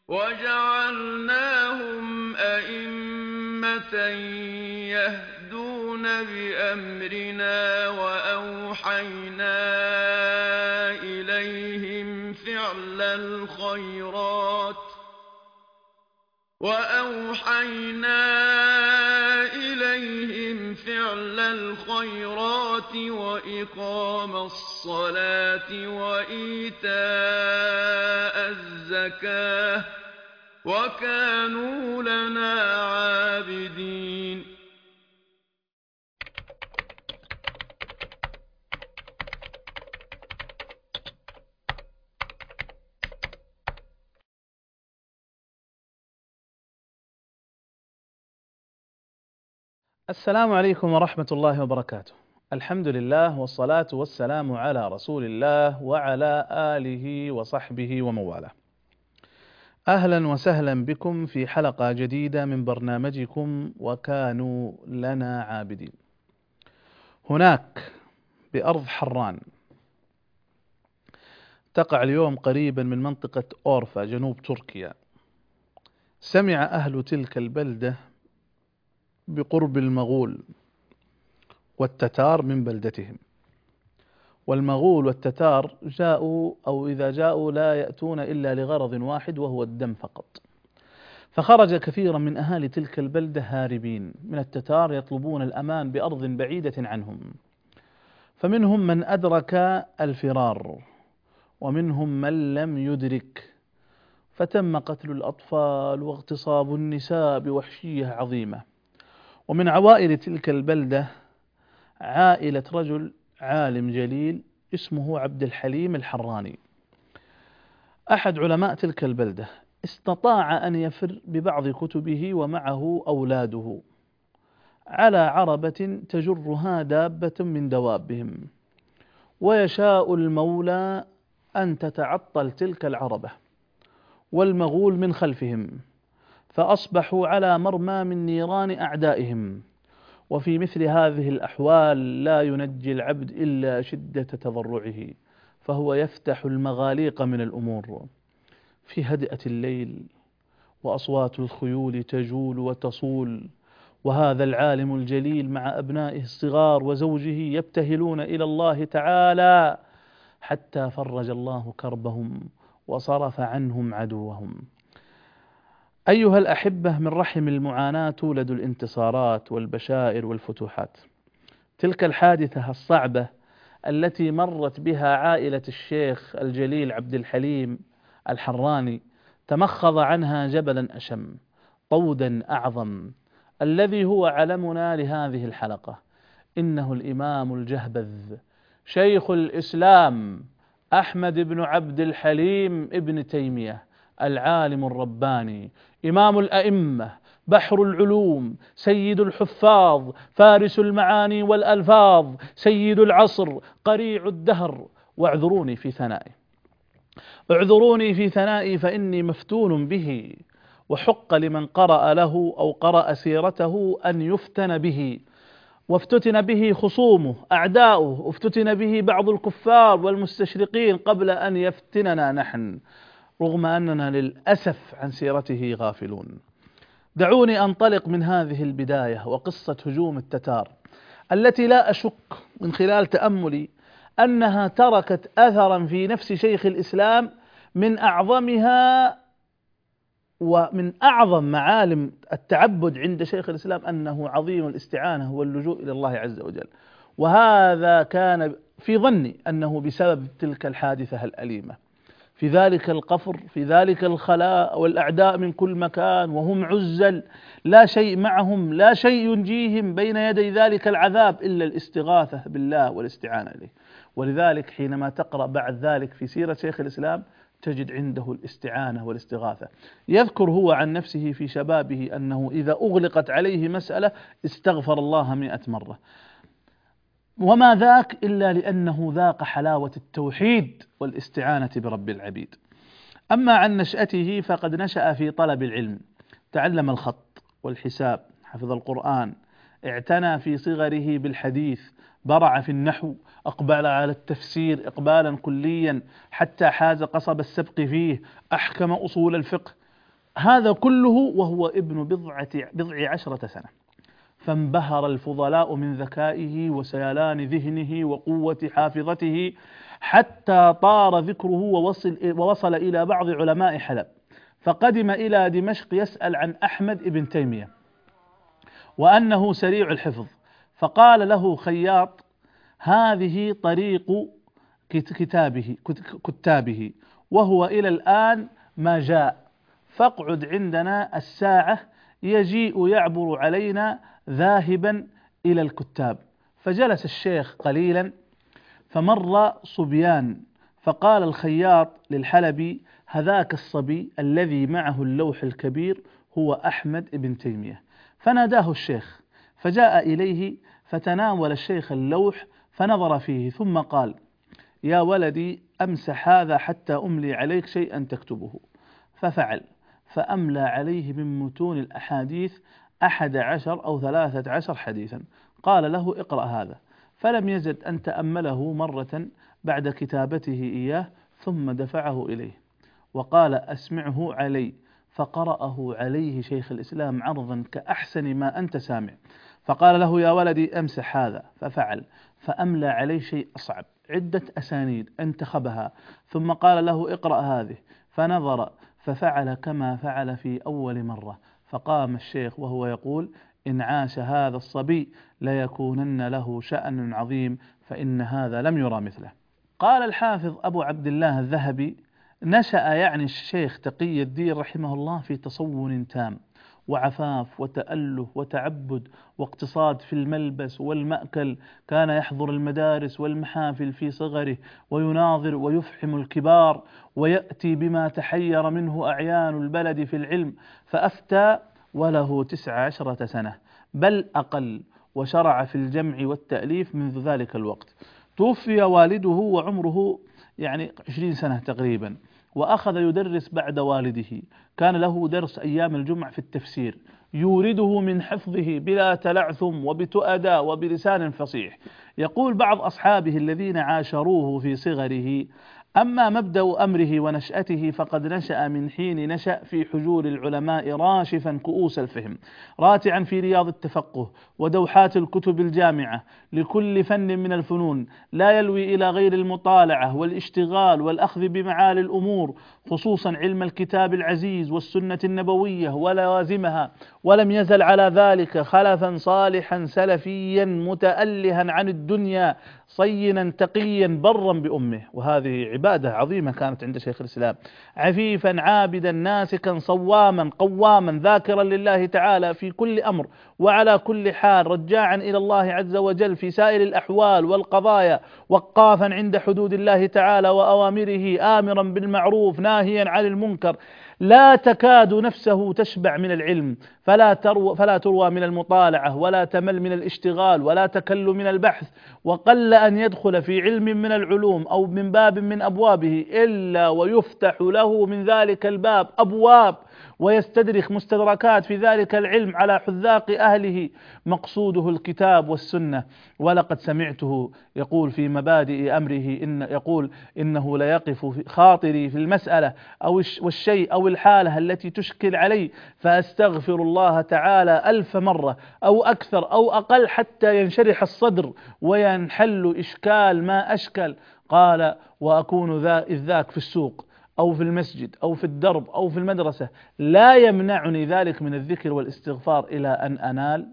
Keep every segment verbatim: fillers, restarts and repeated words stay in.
وَجَعَلْنَاهُمْ أَئِمَّةً يَهْدُونَ بِأَمْرِنَا وَأَوْحَيْنَا إِلَيْهِمْ فِعْلَ الْخَيْرَاتِ وَأَوْحَيْنَا إِلَيْهِمْ فِعْلَ الْخَيْرَاتِ وَإِقَامَ الصَّلَاةِ وَإِيتَاءَ الزَّكَاةِ وَكَانُوا لَنَا عَابِدِينَ. السلام عليكم ورحمة الله وبركاته. الحمد لله والصلاة والسلام على رسول الله وعلى آله وصحبه ومواله. أهلا وسهلا بكم في حلقة جديدة من برنامجكم وكانوا لنا عابدين. هناك بأرض حران تقع اليوم قريبا من منطقة أورفا جنوب تركيا، سمع أهل تلك البلدة بقرب المغول والتتار من بلدتهم، والمغول والتتار جاءوا أو إذا جاءوا لا يأتون إلا لغرض واحد وهو الدم فقط، فخرج كثيرا من أهالي تلك البلدة هاربين من التتار يطلبون الأمان بأرض بعيدة عنهم، فمنهم من أدرك الفرار ومنهم من لم يدرك، فتم قتل الأطفال واغتصاب النساء بوحشية عظيمة. ومن عوائل تلك البلدة عائلة رجل عالم جليل اسمه عبد الحليم الحراني، أحد علماء تلك البلدة، استطاع أن يفر ببعض كتبه ومعه أولاده على عربة تجرها دابة من دوابهم، ويشاء المولى أن تتعطل تلك العربة والمغول من خلفهم، فأصبحوا على مرمى من نيران أعدائهم. وفي مثل هذه الأحوال لا ينجي العبد إلا شدة تضرعه، فهو يفتح المغاليق من الأمور في هدئة الليل وأصوات الخيول تجول وتصول، وهذا العالم الجليل مع أبنائه الصغار وزوجه يبتهلون إلى الله تعالى حتى فرج الله كربهم وصرف عنهم عدوهم. أيها الأحبة، من رحم المعاناة تولد الانتصارات والبشائر والفتوحات. تلك الحادثة الصعبة التي مرت بها عائلة الشيخ الجليل عبد الحليم الحراني تمخض عنها جبلا أشم، طودا أعظم، الذي هو علمنا لهذه الحلقة، إنه الإمام الجهبذ شيخ الإسلام أحمد بن عبد الحليم ابن تيمية، العالم الرباني، إمام الأئمة، بحر العلوم، سيد الحفاظ، فارس المعاني والألفاظ، سيد العصر، قريع الدهر. واعذروني في ثنائي اعذروني في ثنائي فإني مفتون به، وحق لمن قرأ له أو قرأ سيرته أن يفتن به، وافتتن به خصومه أعداؤه، افتتن به بعض الكفار والمستشرقين قبل أن يفتننا نحن، رغم أننا للأسف عن سيرته غافلون. دعوني أنطلق من هذه البداية وقصة هجوم التتار التي لا أشك من خلال تأملي أنها تركت أثرا في نفس شيخ الإسلام من أعظمها ومن أعظم معالم التعبد عند شيخ الإسلام أنه عظيم الاستعانة واللجوء إلى الله عز وجل، وهذا كان في ظني أنه بسبب تلك الحادثة الأليمة في ذلك القفر، في ذلك الخلاء، والأعداء من كل مكان وهم عزل، لا شيء معهم، لا شيء ينجيهم بين يدي ذلك العذاب إلا الاستغاثة بالله والاستعانة إليه. ولذلك حينما تقرأ بعد ذلك في سيرة شيخ الإسلام تجد عنده الاستعانة والاستغاثة. يذكر هو عن نفسه في شبابه أنه إذا أغلقت عليه مسألة استغفر الله مئة مرة، وما ذاك إلا لأنه ذاق حلاوة التوحيد والاستعانة برب العبيد. أما عن نشأته فقد نشأ في طلب العلم، تعلم الخط والحساب، حفظ القرآن، اعتنى في صغره بالحديث، برع في النحو، أقبل على التفسير إقبالا كليا حتى حاز قصب السبق فيه، أحكم أصول الفقه، هذا كله وهو ابن بضعة بضع عشرة سنة. فانبهر الفضلاء من ذكائه وسيلان ذهنه وقوة حافظته، حتى طار ذكره ووصل, ووصل إلى بعض علماء حلب، فقدم إلى دمشق يسأل عن أحمد ابن تيمية وأنه سريع الحفظ، فقال له خياط: هذه طريق كتابه كتابه وهو إلى الآن ما جاء، فاقعد عندنا الساعة يجيء يعبر علينا ذاهبا إلى الكتاب. فجلس الشيخ قليلا فمر صبيان، فقال الخياط للحلبي: هذاك الصبي الذي معه اللوح الكبير هو أحمد ابن تيمية. فناداه الشيخ فجاء إليه، فتناول الشيخ اللوح فنظر فيه ثم قال: يا ولدي أمسح هذا حتى أملي عليك شيئا تكتبه. ففعل، فأملى عليه من متون الأحاديث أحد عشر أو ثلاثة عشر حديثا. قال له: اقرأ هذا. فلم يزد أن تأمله مرة بعد كتابته إياه، ثم دفعه إليه وقال: أسمعه علي. فقرأه عليه شيخ الإسلام عرضا كأحسن ما أنت سامع. فقال له: يا ولدي أمسح هذا. ففعل، فأملى عليه شيء أصعب، عدة أسانيد انتخبها، ثم قال له: اقرأ هذه. فنظر ففعل كما فعل في أول مرة. فقام الشيخ وهو يقول: إن عاش هذا الصبي ليكونن له شأن عظيم، فإن هذا لم يرى مثله. قال الحافظ أبو عبد الله الذهبي: نشأ يعني الشيخ تقي الدين رحمه الله في تصون تام وعفاف وتأله وتعبد واقتصاد في الملبس والمأكل، كان يحضر المدارس والمحافل في صغره ويناظر ويفحم الكبار، ويأتي بما تحير منه أعيان البلد في العلم، فأفتى وله تسع عشرة سنة بل أقل، وشرع في الجمع والتأليف منذ ذلك الوقت. توفي والده وعمره يعني عشرين سنة تقريبا، وأخذ يدرس بعد والده. كان له درس أيام الجمعة في التفسير يورده من حفظه بلا تلعثم وبتؤدى وبلسان فصيح. يقول بعض أصحابه الذين عاشروه في صغره: أما مبدأ أمره ونشأته فقد نشأ من حين نشأ في حجور العلماء راشفا كؤوس الفهم، راتعا في رياض التفقه ودوحات الكتب الجامعة لكل فن من الفنون، لا يلوي إلى غير المطالعة والاشتغال والأخذ بمعالي الأمور، خصوصا علم الكتاب العزيز والسنة النبوية ولوازمها، ولم يزل على ذلك خلفا صالحا سلفيا متألها عن الدنيا صينا تقيا برا بأمه. وهذه عبادة عظيمة كانت عند شيخ الإسلام. عفيفا عابدا ناسكا صواما قواما ذاكرا لله تعالى في كل أمر وعلى كل حال، رجاعا إلى الله عز وجل في سائر الأحوال والقضايا، وقافا عند حدود الله تعالى وأوامره، آمرا بالمعروف ناهيا عن المنكر، لا تكاد نفسه تشبع من العلم، فلا تروى, فلا تروى من المطالعة، ولا تمل من الاشتغال، ولا تكل من البحث، وقل أن يدخل في علم من العلوم أو من باب من أبوابه إلا ويفتح له من ذلك الباب أبواب، ويستدرك مستدركات في ذلك العلم على حذاق أهله، مقصوده الكتاب والسنة. ولقد سمعته يقول في مبادئ أمره إن يقول: إنه ليقف في خاطري في المسألة أو والشيء أو الحالة التي تشكل علي، فأستغفر الله تعالى ألف مرة أو أكثر أو أقل حتى ينشرح الصدر وينحل إشكال ما أشكل. قال: وأكون ذا إذ ذاك في السوق أو في المسجد أو في الدرب أو في المدرسة، لا يمنعني ذلك من الذكر والاستغفار إلى أن أنال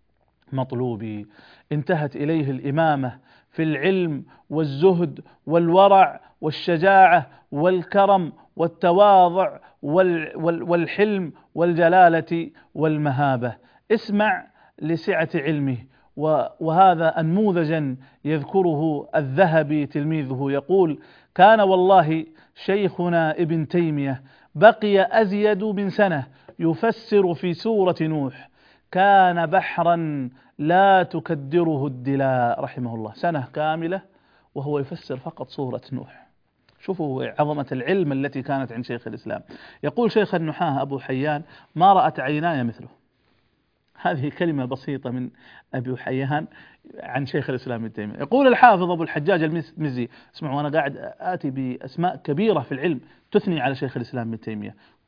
مطلوبي. انتهت إليه الإمامة في العلم والزهد والورع والشجاعة والكرم والتواضع والحلم والجلالة والمهابة. اسمع لسعة علمه، وهذا أنموذجا يذكره الذهبي تلميذه، يقول: كان والله شيخنا ابن تيمية بقي أزيد من سنة يفسر في سورة نوح، كان بحرا لا تكدره الدلاء، رحمه الله، سنة كاملة وهو يفسر فقط سورة نوح. شوفوا عظمة العلم التي كانت عند شيخ الإسلام. يقول شيخ النحاة أبو حيان: ما رأت عيناي مثله. هذه كلمة بسيطة من أبي حيان عن شيخ الإسلام ابن تيمية. يقول الحافظ أبو الحجاج المزي: اسمعوا، أنا قاعد آتي بأسماء كبيرة في العلم تثني على شيخ الإسلام ابن تيمية.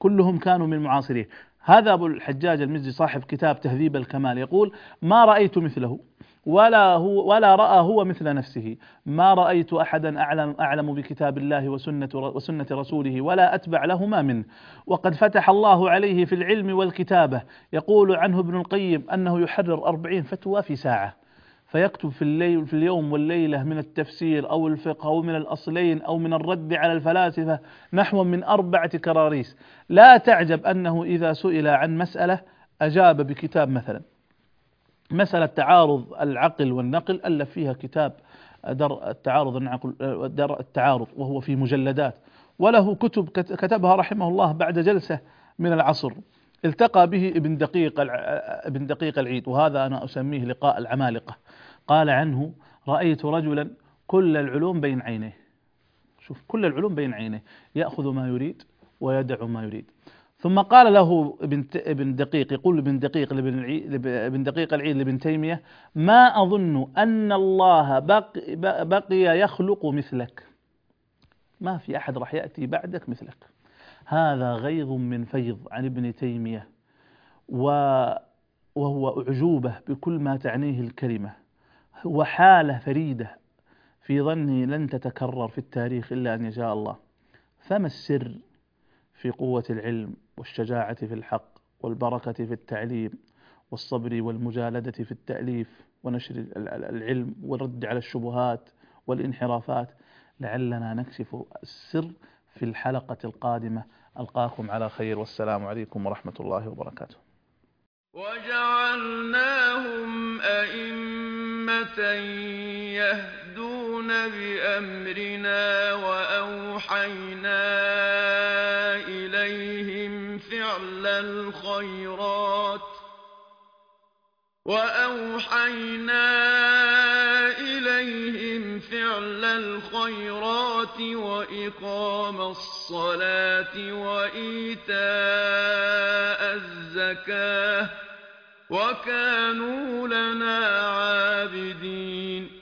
كلهم كانوا من معاصريه. هذا أبو الحجاج المزي صاحب كتاب تهذيب الكمال يقول: ما رأيت مثله ولا هو ولا رأى هو مثل نفسه، ما رأيت أحدا أعلم أعلم بكتاب الله وسنة وسنة رسوله ولا أتبع لهما منه، وقد فتح الله عليه في العلم والكتابة. يقول عنه ابن القيم أنه يحرر أربعين فتوى في ساعة، فيكتب في الليل في اليوم والليلة من التفسير أو الفقه أو من الأصلين أو من الرد على الفلاسفة نحو من أربعة كراريس. لا تعجب أنه إذا سئل عن مسألة أجاب بكتاب، مثلا مسألة تعارض العقل والنقل ألف فيها كتاب درء التعارض النقل درء التعارض، وهو في مجلدات، وله كتب كتبها رحمه الله بعد جلسة من العصر. التقى به ابن دقيق ابن دقيق العيد، وهذا أنا أسميه لقاء العمالقة. قال عنه: رأيت رجلا كل العلوم بين عينيه. شوف، كل العلوم بين عينيه، يأخذ ما يريد ويدع ما يريد. ثم قال له ابن ابن دقيق، يقول ابن دقيق ابن دقيق العيد لابن تيمية: ما أظن أن الله بقي, بقي يخلق مثلك، ما في أحد راح يأتي بعدك مثلك. هذا غيظ من فيض عن ابن تيمية، وهو أعجوبة بكل ما تعنيه الكلمة، وحالة فريدة في ظني لن تتكرر في التاريخ إلا أن يشاء الله. فما السر في قوة العلم والشجاعة في الحق والبركة في التعليم والصبر والمجالدة في التأليف ونشر العلم والرد على الشبهات والانحرافات؟ لعلنا نكشف السر في الحلقة القادمة. ألقاكم على خير، والسلام عليكم ورحمة الله وبركاته. وجعلناهم أئمة يهدون بأمرنا وأوحينا إليهم فعل الخيرات وأوحينا إليهم فعل الخيرات وإقام الصلاة وإيتاء الزكاة، وكانوا لنا عابدين.